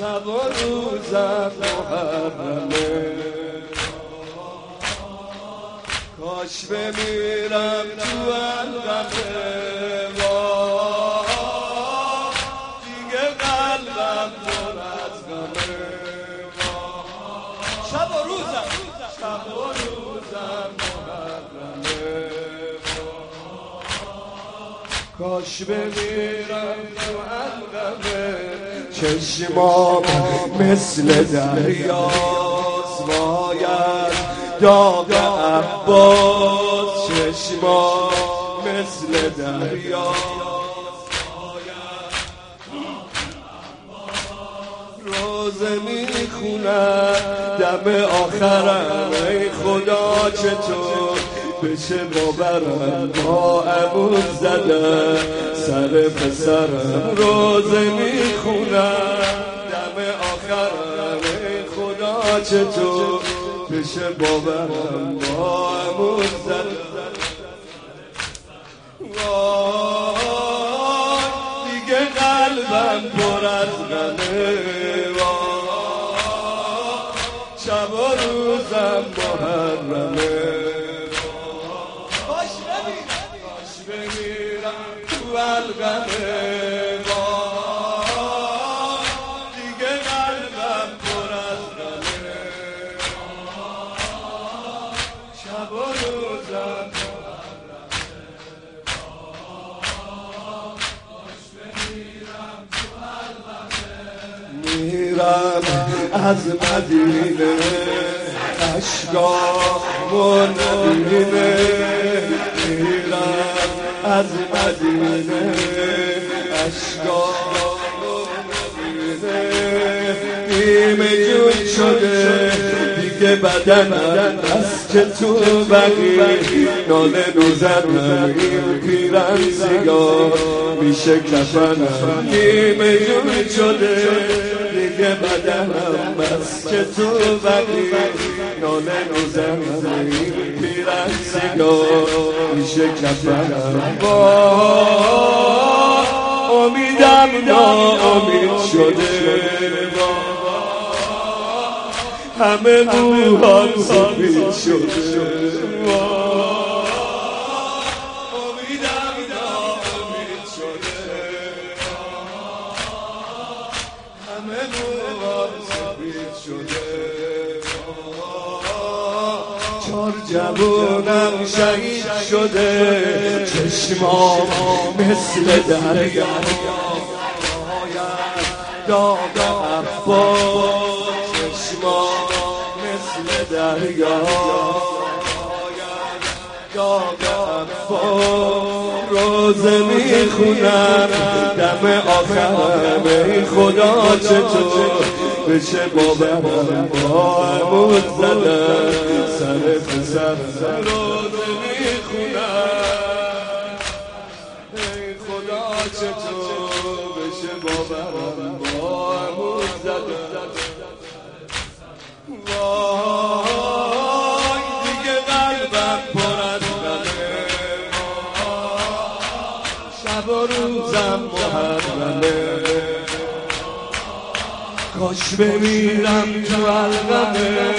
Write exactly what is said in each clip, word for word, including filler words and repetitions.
شب و روزم محرمه، کاش بمیرم تو الغمه، دیگه قلبم پر از غمه. شب و روزم شب و روزم محرمه، کاش بمیرم تو الغمه. چشمام مثل دریاست باید داغ عباس، چشمام مثل دریاست روزه میخونم دم آخرم، ای خدا چطور بشه باورم با عمود زدم سر پسرم. روزه میخونم دم آخرم، ای خدا چطور بشه باورم با عمود زدم. وای دیگه قلبم پر از غمه، شب و روزم محرمه، کاش بمیرم تو الغمه، دیگه قلبم پر از غمه. شب و روزم کاش بمیرم تو الغمه. میرم از مدینه اشکامو نبینه، میرم از مدینه اشکامو نبینه. نیمه جون شده دیگه بدنم از که تو بقی ناله میزنم، این پیرن سیگار میشه کفنم. نیمه جون شده دیگه بدنم از که تو بقی ناله میزنم، این پیرن سیگار میشه کفنم. با امیدم ناامید شده، همه موهام سفید شده. امیدم ناامید شده، همه موهام سفید شده. چار جوونم شهید شده، چشمام مثل دریا داغ عباس، چشمام مثل دریا داغ عباس. روزه میخونم دم آخرم، ای خدا چطور بشه باورم با عمود زدم سر پسرم. روزه میخونم ای خدا چطور بشه باورم با عمود زدم. وای دیگه قلبم پر از غمه، شب و روزم محرمه، کاش بمیرم تو الغمه.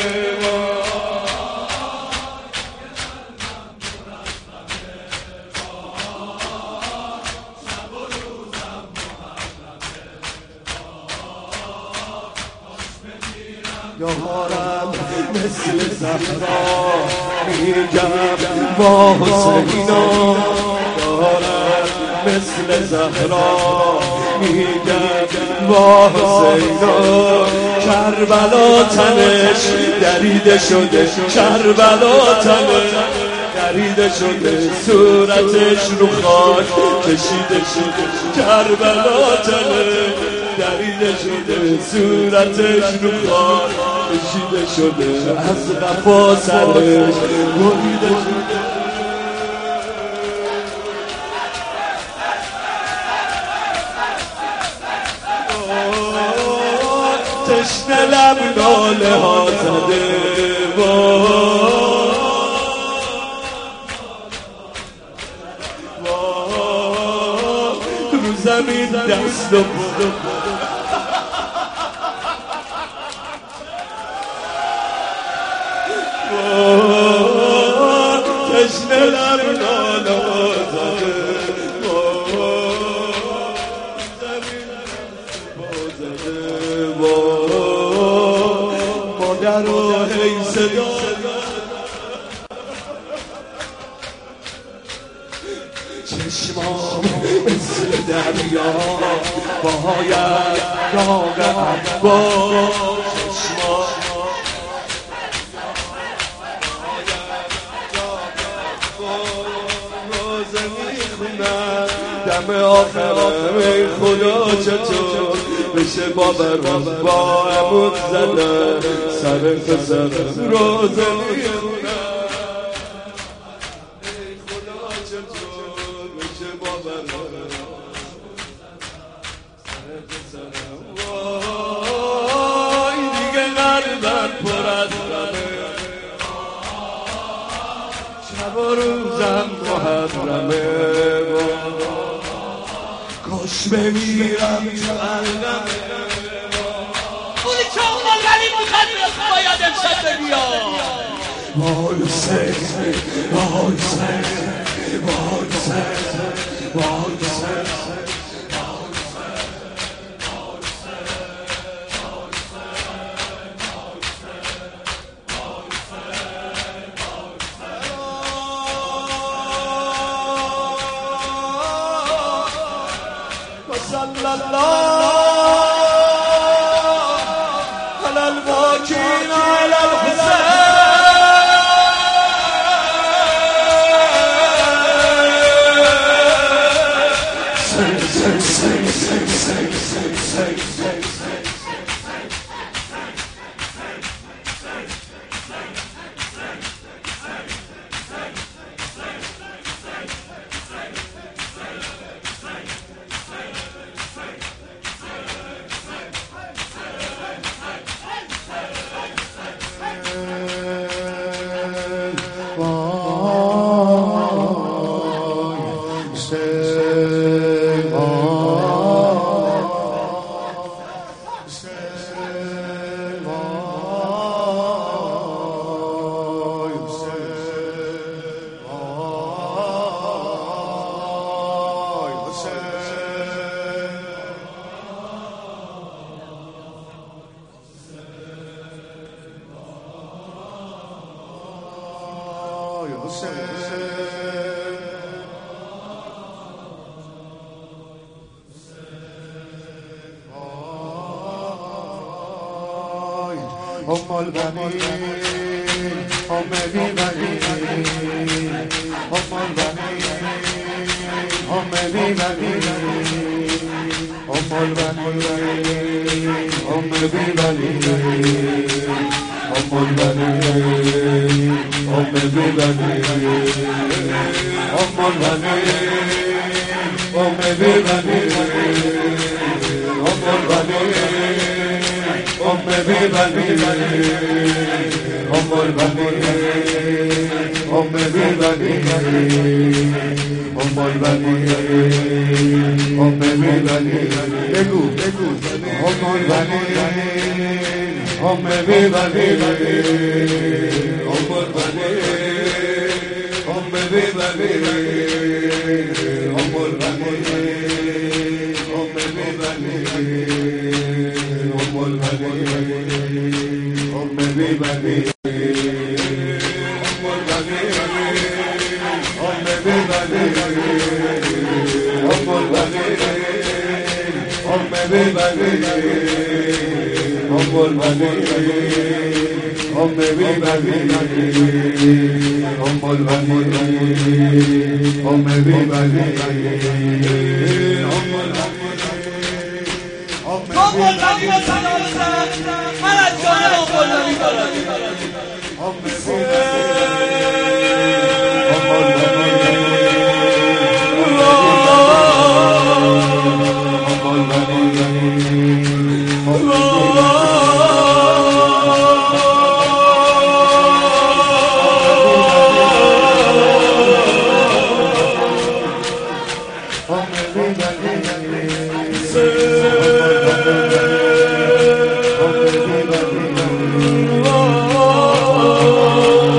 یارم مثل زهرا میگم با حسینا، یارم مثل زهرا میگم با حسینا. کربلا تنش دریده شده، کربلا تنش دریده شده، صورتش رو خاک کشیده شده. کربلا تنش دریده شده، صورتش رو خاک کشیده شده، از قفا سرش بریده شده. تشنه لب ناله ها زده، رو زمین دست و تشنه در نالا زده مادر و هی صدا چشمام مثل دریا باید داغ عبا چشمام روزه میخونم دم آخرم ای خدا چطور بشه بابا روز با عمود زدن سر پسرم روزه میخونم ای خدا چطور بشه بابا سر پسرم وای دیگه قلبم پر از غمه شب و روزم محرمه کاش بمیرم چه قلبمه اونی که اون ولی مخدرست باید امشب ببیاد وای سه وای سه وای سه وای سه صلى الله على الباكين على الحسين سي سي سي سي سي سي أم البنين أم ببنين أم البنين أم ببنين أم البنين أم ببنين أم البنين أم ببنين أم البنين أم ببنين أم البنين أم ببنين أم البنين أم ببنين أم البنين أم ببنين بگو بگو أم البنين أم ببنين أم البنين أم ببنين أم البنين أم ببنين أم البنين أم ببنين أم البنين أم ببنين أم البنين أم ببنين من از جانب آقایی دارم Oh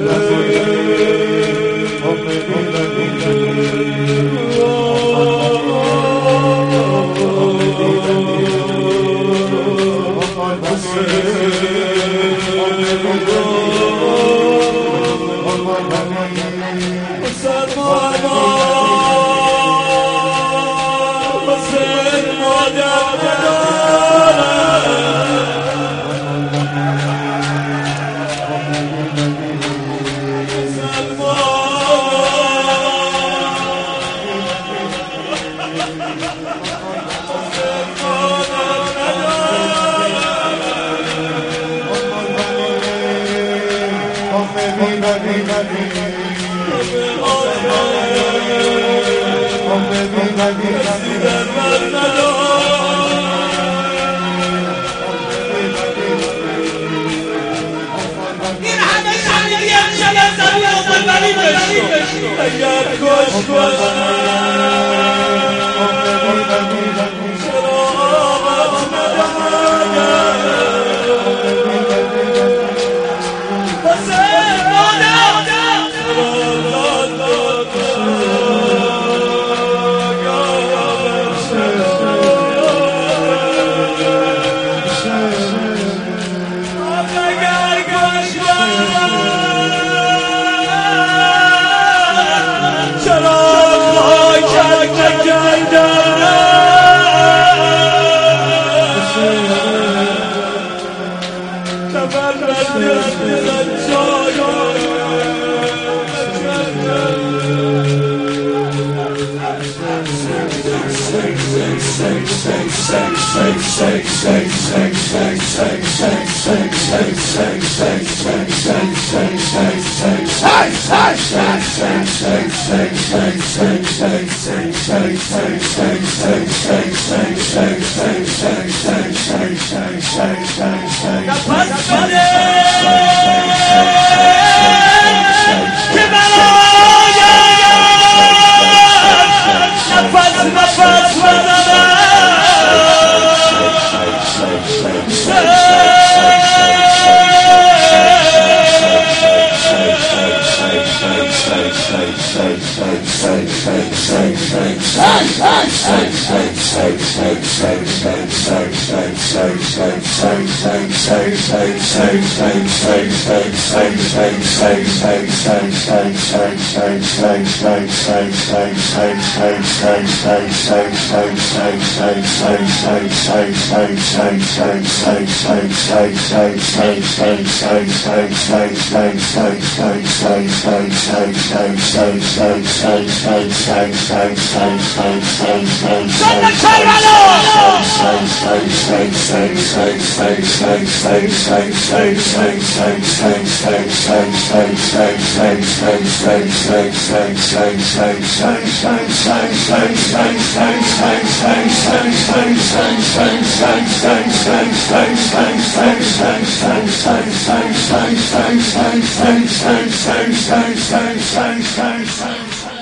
Thank you.